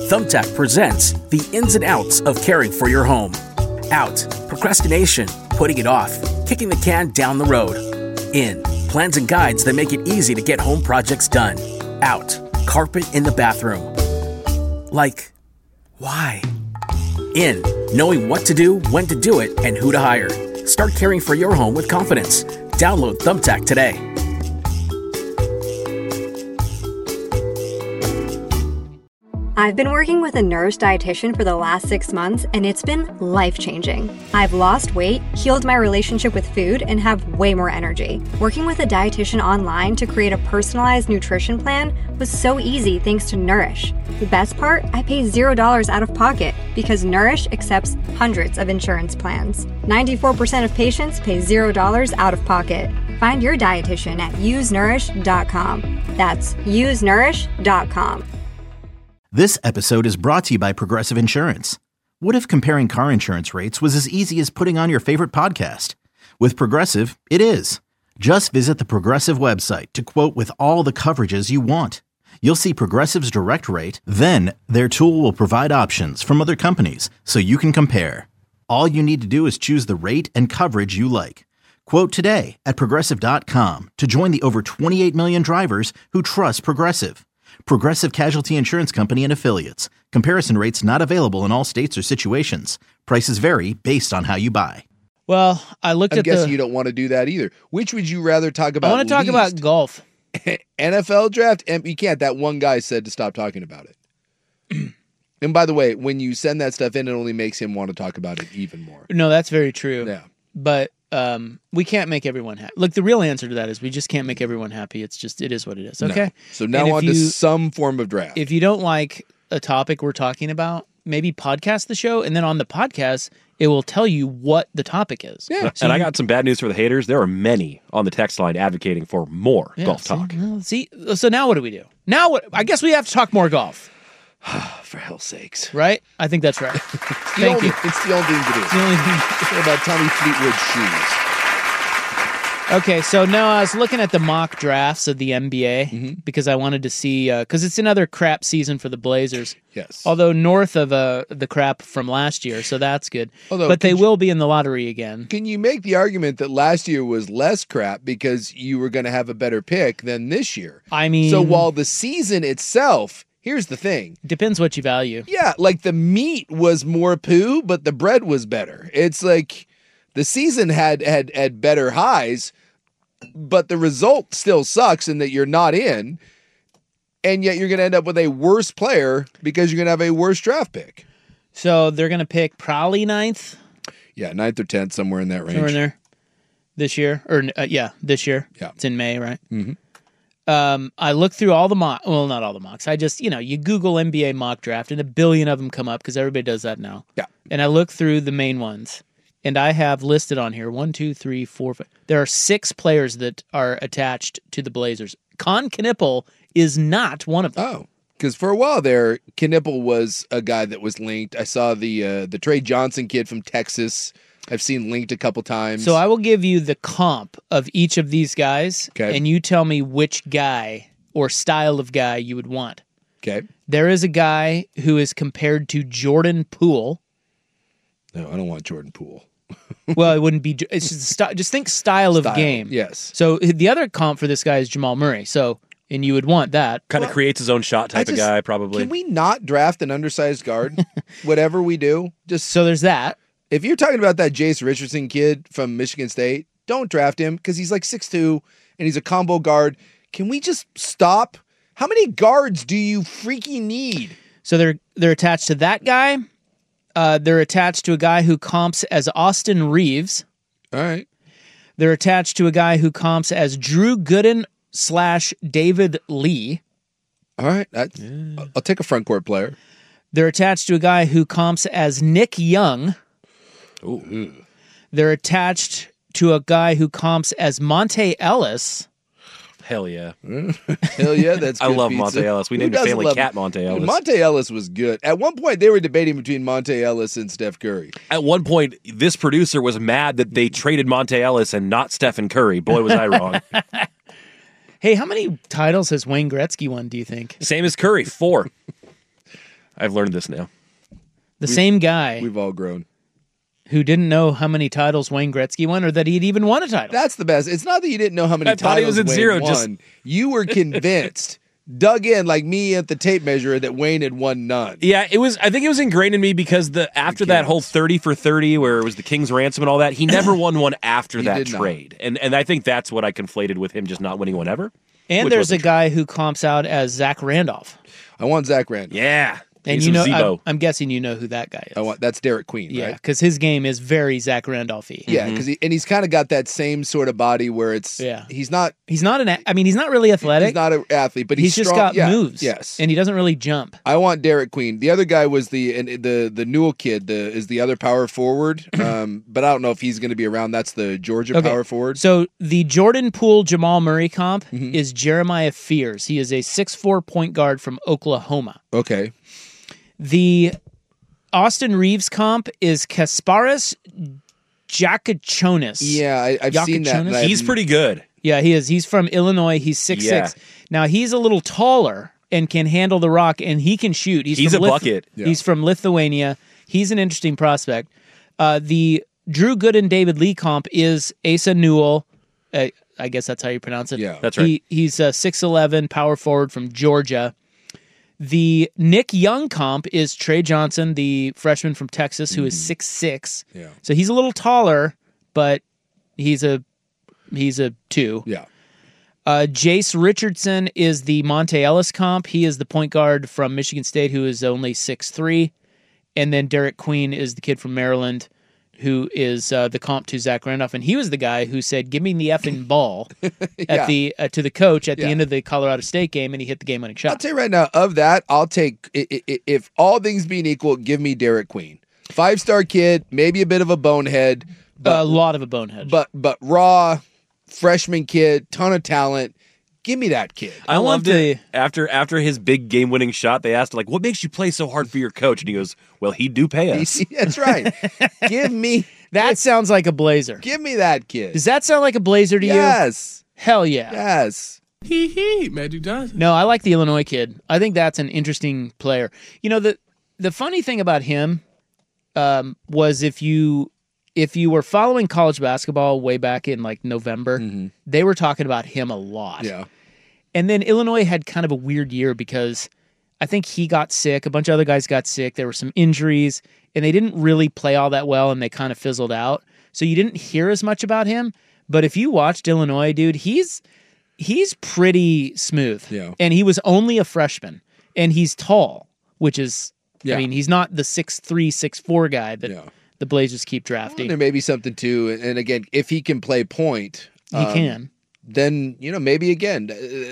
Thumbtack presents the ins and outs of caring for your home. Out, procrastination, putting it off, kicking the can down the road. In, plans and guides that make it easy to get home projects done. Out, carpet in the bathroom. Like, why? In, knowing what to do, when to do it, and who to hire. Start caring for your home with confidence. Download Thumbtack today. I've been working with a Nourish dietitian for the last 6 months, and it's been life-changing. I've lost weight, healed my relationship with food, and have way more energy. Working with a dietitian online to create a personalized nutrition plan was so easy thanks to Nourish. The best part? I pay $0 out of pocket because Nourish accepts hundreds of insurance plans. 94% of patients pay $0 out of pocket. Find your dietitian at usenourish.com. That's usenourish.com. This episode is brought to you by Progressive Insurance. What if comparing car insurance rates was as easy as putting on your favorite podcast? With Progressive, it is. Just visit the Progressive website to quote with all the coverages you want. You'll see Progressive's direct rate, then their tool will provide options from other companies so you can compare. All you need to do is choose the rate and coverage you like. Quote today at Progressive.com to join the over 28 million drivers who trust Progressive. Progressive Casualty Insurance Company and Affiliates. Comparison rates not available in all states or situations. Prices vary based on how you buy. Well, I'm guessing you don't want to do that either. Which would you rather talk about? I want to talk about golf. NFL draft? You can't. That one guy said to stop talking about it. And by the way, when you send that stuff in, it only makes him want to talk about it even more. No, that's very true. Yeah. But we can't make everyone happy. Look, the real answer to that is we just can't make everyone happy. It is what it is. Okay. No. So now on to some form of draft. If you don't like a topic we're talking about, maybe podcast the show, and then on the podcast, it will tell you what the topic is. Yeah. So I got some bad news for the haters. There are many on the text line advocating for more golf talk. So now what do we do? Now what? I guess we have to talk more golf. For hell's sakes. Right? I think that's right. Thank you. It's the only thing to do. It's the only thing. What about Tommy Fleetwood's shoes? Okay, so now I was looking at the mock drafts of the NBA because I wanted to see, because it's another crap season for the Blazers. Yes. Although north of the crap from last year, so that's good. But they will be in the lottery again. Can you make the argument that last year was less crap because you were going to have a better pick than this year? I mean... So while the season itself... Here's the thing. Depends what you value. Yeah, like the meat was more poo, but the bread was better. It's like the season had better highs, but the result still sucks in that you're not in, and yet you're going to end up with a worse player because you're going to have a worse draft pick. So they're going to pick probably 9th? Yeah, 9th or 10th, somewhere in that range. Somewhere in there. This year? This year. Yeah. It's in May, right? Mm-hmm. I looked through all the mocks. Well, not all the mocks. I just, you Google NBA mock draft and a billion of them come up because everybody does that now. Yeah. And I looked through the main ones. And I have listed on here 1, 2, 3, 4, 5. There are 6 players that are attached to the Blazers. Con Knippel is not one of them. Oh, because for a while there, Knippel was a guy that was linked. I saw the Trey Johnson kid from Texas. I've seen linked a couple times. So I will give you the comp of each of these guys, okay, and you tell me which guy or style of guy you would want. Okay. There is a guy who is compared to Jordan Poole. No, I don't want Jordan Poole. Well, it wouldn't be. It's just think style of game. Yes. So the other comp for this guy is Jamal Murray. And you would want that. Kind of creates his own shot type of guy, probably. Can we not draft an undersized guard? Whatever we do, just so there's that. If you're talking about that Jace Richardson kid from Michigan State, don't draft him because he's like 6'2", and he's a combo guard. Can we just stop? How many guards do you freaking need? So they're attached to that guy. They're attached to a guy who comps as Austin Reeves. All right. They're attached to a guy who comps as Drew Gooden / David Lee. All right. I'll take a front court player. They're attached to a guy who comps as Nick Young. Ooh. They're attached to a guy who comps as Monte Ellis. Hell yeah. Hell yeah, that's good I love pizza. Monte Ellis. We named a family cat Monte Ellis. Dude, Monte Ellis was good. At one point, they were debating between Monte Ellis and Steph Curry. At one point, this producer was mad that they traded Monte Ellis and not Stephen Curry. Boy, was I wrong. Hey, how many titles has Wayne Gretzky won, do you think? Same as Curry, 4. I've learned this now. The same guy We've all grown. who didn't know how many titles Wayne Gretzky won or that he'd even won a title. That's the best. It's not that you didn't know how many I thought he titles was at Wayne zero, won. just- You were convinced, dug in like me at the tape measure, that Wayne had won none. Yeah, it was. I think it was ingrained in me because after that whole 30 for 30, where it was the King's ransom and all that, he never won one after that did not. trade, and I think that's what I conflated with him just not winning one ever. and which there's a wasn't guy who comps out as Zach Randolph. I want Zach Randolph. Yeah, And he's you know, some Zebo. I'm guessing you know who that guy is. That's Derek Queen, Yeah, right? because his game is very Zach Randolph-y. Yeah, because he's kind of got that same sort of body where it's he's not He's not he's not really athletic. he's not an athlete, but he's just strong. got Yeah, moves. Yes, And he doesn't really jump. I want Derek Queen. The other guy was the Newell kid. Is the other power forward, but I don't know if he's going to be around. That's the Georgia Okay. power forward. So the Jordan Poole Jamal Murray comp Mm-hmm. is Jeremiah Fears. He is a 6'4" point guard from Oklahoma. Okay, The Austin Reeves comp is Kasparis Jakachonis. yeah, I've seen that. Jakachonis? and I He's haven't- pretty good. Yeah, he is. He's from Illinois. He's 6'6". Now, he's a little taller and can handle the rock, and he can shoot. He's from a bucket. Yeah. He's from Lithuania. He's an interesting prospect. The Drew Gooden David Lee comp is Asa Newell. I guess that's how you pronounce it. Yeah. That's right. He's a 6'11", power forward from Georgia. The Nick Young comp is Trey Johnson, the freshman from Texas, who is 6'6". Yeah. So he's a little taller, but he's a 2. Yeah. Jace Richardson is the Monte Ellis comp. He is the point guard from Michigan State who is only 6'3". And then Derek Queen is the kid from Maryland who is the comp to Zach Randolph. And he was the guy who said, "Give me the effing ball" at to the coach at the end of the Colorado State game, and he hit the game-winning I'll shot. tell you right now, of that, I'll take, if all things being equal, give me Derek Queen. 5-star kid, maybe a bit of a bonehead, A lot of a bonehead. but raw, freshman kid, ton of talent. Give me that kid. I want loved it. After his big game-winning shot, they asked, like, what makes you play so hard for your coach? And he goes, well, he do pay us. That's right. Give me that sounds like a Blazer. give me that kid. Does that sound like a Blazer to you? Yes. Hell yeah. Yes. Magic Johnson. No, I like the Illinois kid. I think that's an interesting player. You know, the funny thing about him was if you were following college basketball way back in like November, they were talking about him a lot. Yeah. And then Illinois had kind of a weird year because I think he got sick. A bunch of other guys got sick. There were some injuries, and they didn't really play all that well, and they kind of fizzled out. So you didn't hear as much about him. But if you watched Illinois, dude, he's pretty smooth. Yeah. And he was only a freshman, and he's tall, which is, Yeah. I mean, he's not the 6'3", 6'4" guy that the Blazers keep drafting. There may be something too. And again, if he can play point, He can. then, maybe again,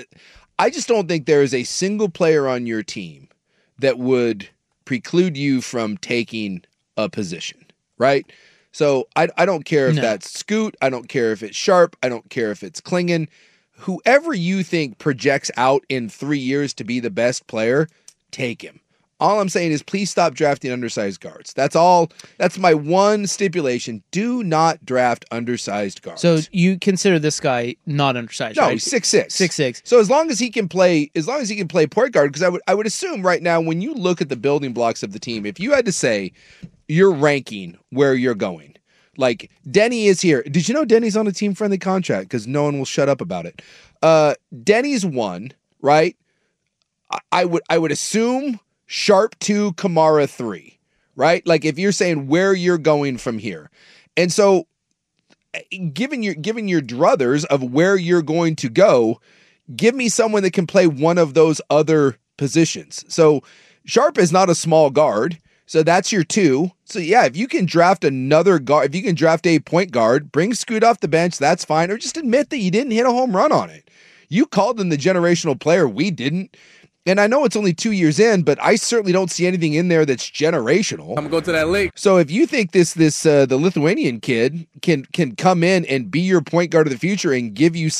I just don't think there is a single player on your team that would preclude you from taking a position, right? So I don't care if that's Scoot. I don't care if it's Sharp. I don't care if it's Klingon. Whoever you think projects out in 3 years to be the best player, take him. All I'm saying is please stop drafting undersized guards. That's all. That's my one stipulation. Do not draft undersized guards. So you consider this guy not undersized, no, right? he's 6'6". 6'6". So as long as he can play point guard, because I would assume right now when you look at the building blocks of the team, if you had to say you're ranking where you're going, like Denny is here. Did you know Denny's on a team friendly contract? Because no one will shut up about it. Denny's 1, right? I would assume Sharp 2, Kamara 3, right? Like if you're saying where you're going from here. And so given your druthers of where you're going to go, give me someone that can play one of those other positions. So Sharp is not a small guard. So that's your 2. So yeah, if you can draft another guard, if you can draft a point guard, bring Scoot off the bench, that's fine. Or just admit that you didn't hit a home run on it. You called him the generational player. We didn't. And I know it's only 2 years in, but I certainly don't see anything in there that's generational. I'm gonna go to that lake. So if you think the Lithuanian kid can come in and be your point guard of the future and give you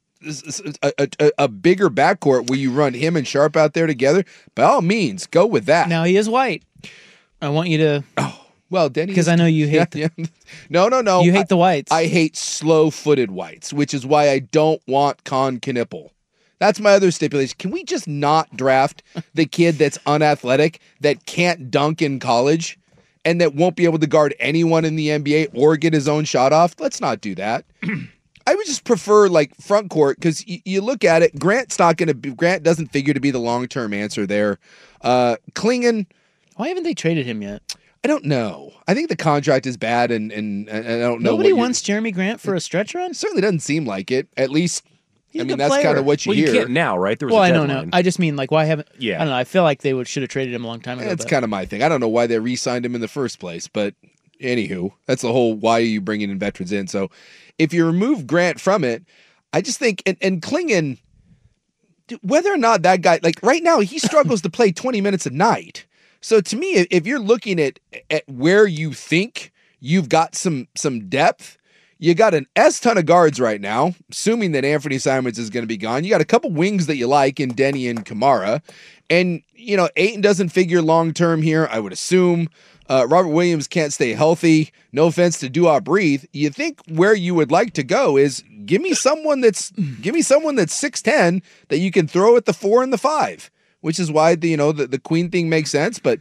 a bigger backcourt where you run him and Sharp out there together, by all means, go with that. Now he is white. I want you to, Well, Denny, because I know you hate No. you hate the whites. I hate slow-footed whites, which is why I don't want Con Knippel. That's my other stipulation. Can we just not draft the kid that's unathletic, that can't dunk in college, and that won't be able to guard anyone in the NBA or get his own shot off? Let's not do that. I would just prefer like front court, because you look at it, Grant doesn't figure to be the long-term answer there. Clingan. Why haven't they traded him yet? I don't know. I think the contract is bad, and I don't know. Nobody wants Jeremy Grant for a stretch run? It certainly doesn't seem like it. At least, He's I mean, a good that's player. kind of what you Well, hear. you can't now, right? There was a I deadline. don't know. I just mean, like, why haven't... Yeah. I don't know. I feel like they should have traded him a long time ago. That's but- kind of my thing. I don't know why they re-signed him in the first place, but anywho, that's the whole why are you bringing in veterans in. So if you remove Grant from it, I just think, and Clingan, whether or not that guy, like right now, he struggles to play 20 minutes a night. So to me, if you're looking at where you think you've got some depth, you got an ton of guards right now, assuming that Anthony Simons is going to be gone. You got a couple wings that you like in Denny and Kamara. And, you know, Ayton doesn't figure long-term here, I would assume. Robert Williams can't stay healthy. No offense to Do Breathe. You think where you would like to go is give me someone that's 6'10" that you can throw at the 4 and the 5, which is why the Queen thing makes sense. But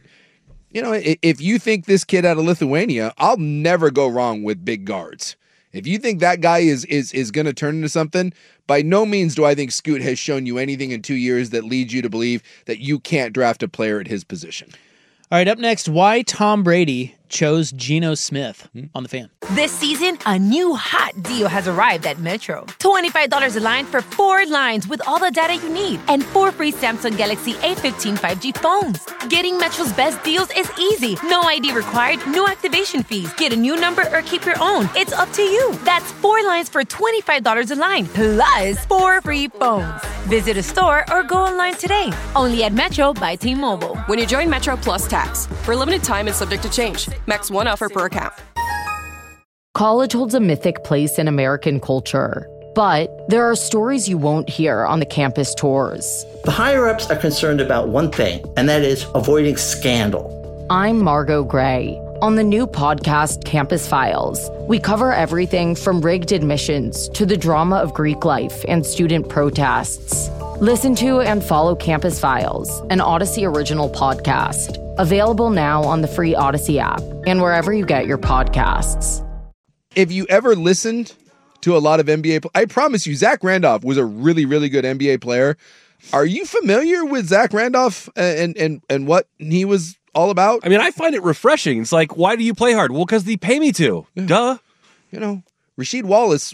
if you think this kid out of Lithuania, I'll never go wrong with big guards. If you think that guy is going to turn into something, by no means do I think Scoot has shown you anything in 2 years that leads you to believe that you can't draft a player at his position. All right, up next, why Tom Brady chose Geno Smith on The Fan. This season, a new hot deal has arrived at Metro. $25 a line for 4 lines with all the data you need and 4 free Samsung Galaxy A15 5G phones. Getting Metro's best deals is easy. No ID required, no activation fees. Get a new number or keep your own. It's up to you. That's 4 lines for $25 a line, plus 4 free phones. Visit a store or go online today. Only at Metro by T-Mobile. When you join Metro Plus Tax, for a limited time and subject to change. Max 1 offer per account. College holds a mythic place in American culture, but there are stories you won't hear on the campus tours. The higher-ups are concerned about one thing, and that is avoiding scandal. I'm Margot Gray. On the new podcast, Campus Files, we cover everything from rigged admissions to the drama of Greek life and student protests. Listen to and follow Campus Files, an Odyssey original podcast. Available now on the free Odyssey app and wherever you get your podcasts. If you ever listened to a lot of NBA, I promise you, Zach Randolph was a really, really good NBA player. Are you familiar with Zach Randolph and what he was all about? I mean, I find it refreshing. It's like, why do you play hard? Well, because they pay me to. Yeah. Duh. Rasheed Wallace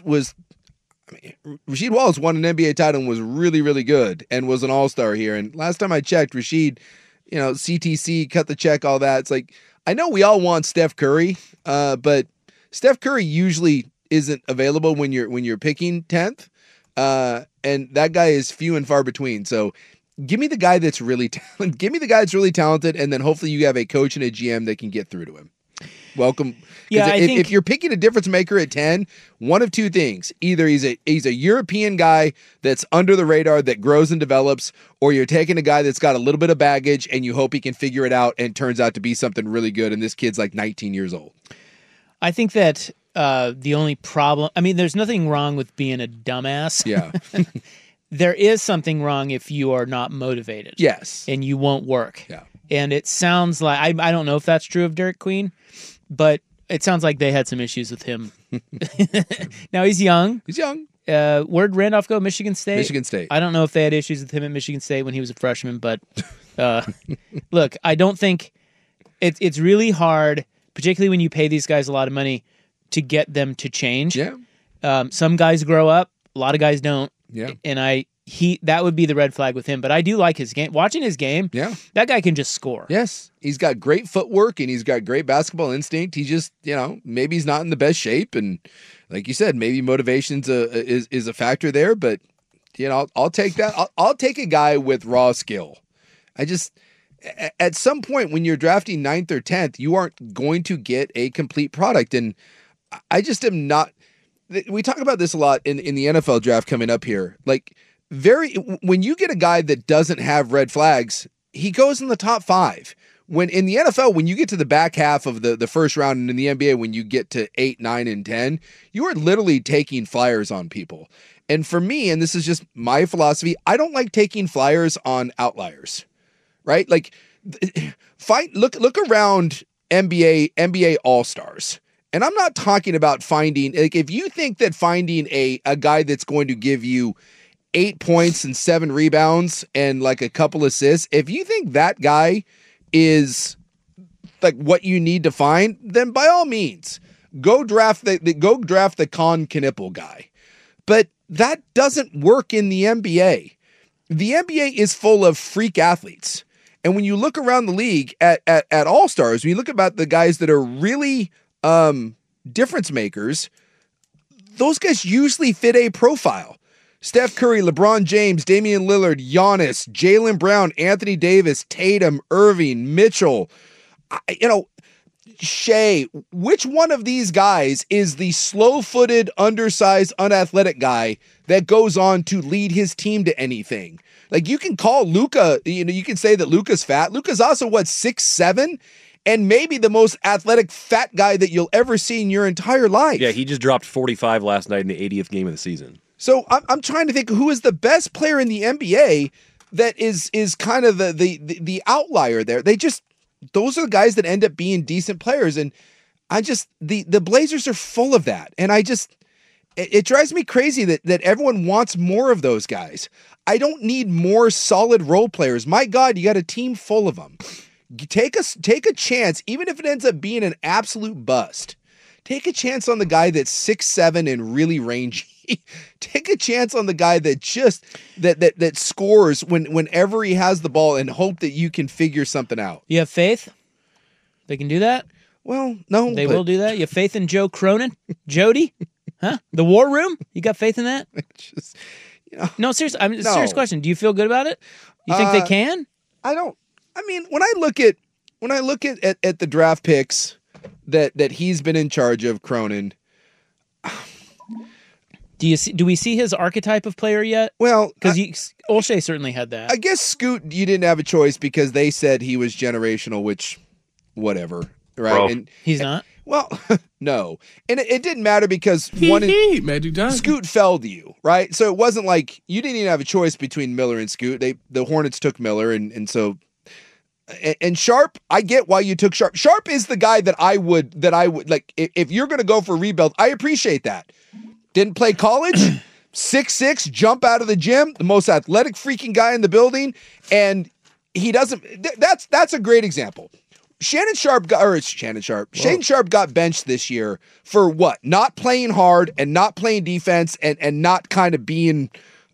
won an NBA title and was really, really good and was an all-star here. And last time I checked, Rasheed, CTC, cut the check, all that. It's like, I know we all want Steph Curry, but Steph Curry usually isn't available when you're picking 10th. And that guy is few and far between. So give me the guy that's really talented. Give me the guy that's really talented, and then hopefully you have a coach and a GM that can get through to him. Welcome. Yeah, if you're picking a difference maker at 10, one of two things. Either he's a European guy that's under the radar that grows and develops, or you're taking a guy that's got a little bit of baggage and you hope he can figure it out and turns out to be something really good, and this kid's like 19 years old. I think that the only problem... I mean, there's nothing wrong with being a dumbass. Yeah. There is something wrong if you are not motivated. Yes. And you won't work. Yeah. And it sounds like... I don't know if that's true of Derek Queen, but it sounds like they had some issues with him. Now, he's young. He's young. Where'd Randolph go? Michigan State? Michigan State. I don't know if they had issues with him at Michigan State when he was a freshman, but look, I don't think... It's really hard, particularly when you pay these guys a lot of money, to get them to change. Yeah. Some guys grow up, a lot of guys don't. Yeah. And that would be the red flag with him. But I do like his game. Watching his game, yeah, that guy can just score. Yes. He's got great footwork and he's got great basketball instinct. He just, maybe he's not in the best shape. And like you said, maybe motivation's is a factor there. But, I'll take that. I'll take a guy with raw skill. At some point when you're drafting 9th or 10th, you aren't going to get a complete product. And I just am not. We talk about this a lot in the NFL draft coming up here. Like, when you get a guy that doesn't have red flags, he goes in the top 5. When in the NFL, when you get to the back half of the first round, and in the NBA, when you get to 8, 9, and 10, you are literally taking flyers on people. And for me, and this is just my philosophy, I don't like taking flyers on outliers, right? Like, look around NBA All-Stars. And I'm not talking about finding, like, if you think that finding a guy that's going to give you 8 points and 7 rebounds and like a couple assists, if you think that guy is like what you need to find, then by all means, go draft the Con Knipple guy. But that doesn't work in the NBA. The NBA is full of freak athletes. And when you look around the league at All-Stars, when you look about the guys that are really difference makers, those guys usually fit a profile. Steph Curry, LeBron James, Damian Lillard, Giannis, Jaylen Brown, Anthony Davis, Tatum, Irving, Mitchell, Shea. Which one of these guys is the slow-footed, undersized, unathletic guy that goes on to lead his team to anything? Like, you can call Luka, you can say that Luka's fat. Luka's also, 6'7"? And maybe the most athletic fat guy that you'll ever see in your entire life. Yeah, he just dropped 45 last night in the 80th game of the season. So I'm trying to think who is the best player in the NBA that is kind of the outlier there. Those are the guys that end up being decent players. And the Blazers are full of that. And it drives me crazy that everyone wants more of those guys. I don't need more solid role players. My God, you got a team full of them. Take a chance, even if it ends up being an absolute bust. Take a chance on the guy that's 6'7" and really rangy. Take a chance on the guy that just that scores whenever he has the ball, and hope that you can figure something out. You have faith they can do that? Well, no. They will do that? You have faith in Joe Cronin? Jody? Huh? The War Room? You got faith in that? Just, No, seriously. I mean, no. Serious question. Do you feel good about it? You think they can? I don't. I mean, when I look at the draft picks that he's been in charge of, Cronin. Do we see his archetype of player yet? Well, because Olshey certainly had that. I guess Scoot, you didn't have a choice because they said he was generational, which, whatever, right? Bro. And he's not. Well, no, and it didn't matter because Scoot felled you, right? So it wasn't like you didn't even have a choice between Miller and Scoot. The Hornets took Miller, and so. And Sharp, I get why you took Sharp. Sharp is the guy that I would like. If you're going to go for a rebuild, I appreciate that. Didn't play college, 6'6", jump out of the gym, the most athletic freaking guy in the building, and he doesn't. That's a great example. Shane Sharp got benched this year for what? Not playing hard and not playing defense and not kind of being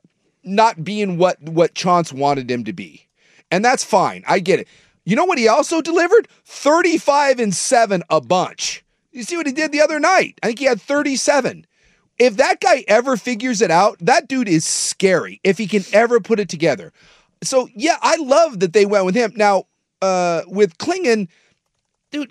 what Chauncey wanted him to be. And that's fine. I get it. You know what he also delivered? 35 and 7 a bunch. You see what he did the other night? I think he had 37. If that guy ever figures it out, that dude is scary if he can ever put it together. So, yeah, I love that they went with him. Now, with Klingon, dude,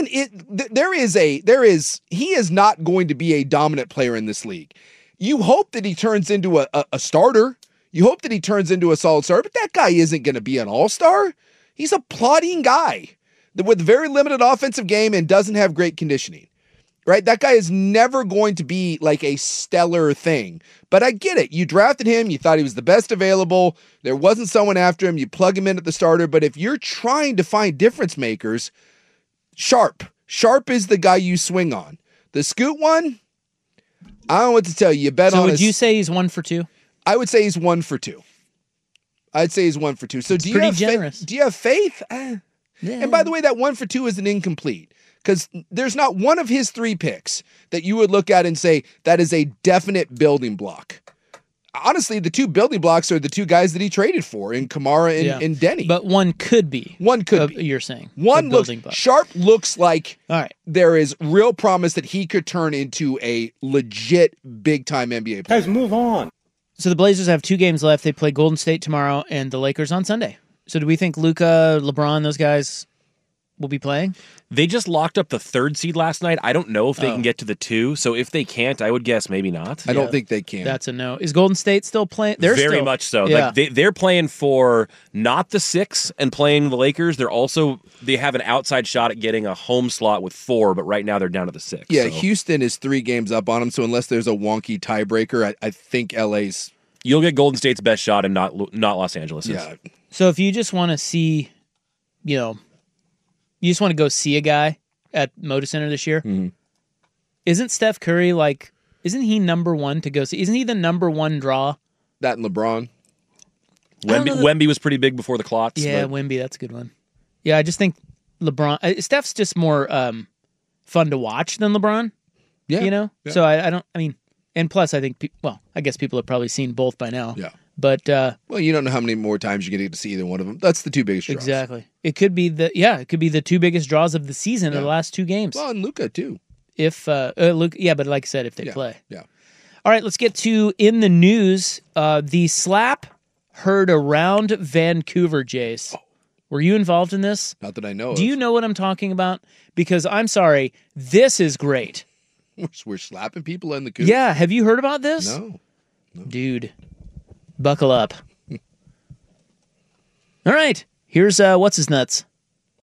he is not going to be a dominant player in this league. You hope that he turns into a starter. You hope that he turns into a solid starter, but that guy isn't going to be an all-star. He's a plodding guy with very limited offensive game and doesn't have great conditioning, right? That guy is never going to be like a stellar thing, but I get it. You drafted him. You thought he was the best available. There wasn't someone after him. You plug him in at the starter, but if you're trying to find difference makers, Sharp is the guy you swing on. The Scoot one, I don't know what to tell you. You bet on. So would you say he's 1 for 2? I would say he's 1 for 2. I'd say he's 1 for 2. So do you have generous. Do you have faith? Yeah. And by the way, that 1 for 2 is an incomplete because there's not one of his 3 picks that you would look at and say that is a definite building block. Honestly, the 2 building blocks are the 2 guys that he traded for in Kamara and Denny. But one could be. One could be. You're saying. One looks. Sharp looks like there is real promise that he could turn into a legit big-time NBA player. Guys, move on. So the Blazers have 2 games left. They play Golden State tomorrow and the Lakers on Sunday. So do we think Luka, LeBron, those guys will be playing? They just locked up the 3rd seed last night. I don't know if they can get to the 2. So if they can't, I would guess maybe not. I don't think they can. That's a no. Is Golden State still playing? They're very still, much so. Yeah. Like they're playing for not the 6 and playing the Lakers. They have an outside shot at getting a home slot with 4, but right now they're down to the 6. Yeah, so. Houston is 3 games up on them. So unless there's a wonky tiebreaker, I think LA's. You'll get Golden State's best shot and not Los Angeles'. Yeah. So if you just want to see, you just want to go see a guy at Moda Center this year, isn't Steph Curry isn't he number 1 to go see? Isn't he the number 1 draw? That and LeBron. Wemby was pretty big before the clots. Yeah, Wemby, that's a good one. Yeah, I just think LeBron, Steph's just more fun to watch than LeBron. Yeah. Yeah. So and plus I think, I guess people have probably seen both by now. Yeah. But well, you don't know how many more times you're going to get to see either one of them. That's the 2 biggest draws. Exactly. It could be the 2 biggest draws of the season in the last 2 games. Well, and Luka too. If Luka, but like I said, if they play. Yeah. All right, let's get to in the news. The slap heard around Vancouver, Jace. Were you involved in this? Not that I know. Do you know what I'm talking about? Because I'm sorry, this is great. We're slapping people in the coop. Yeah, have you heard about this? No. Dude, buckle up. All right, here's what's his nuts.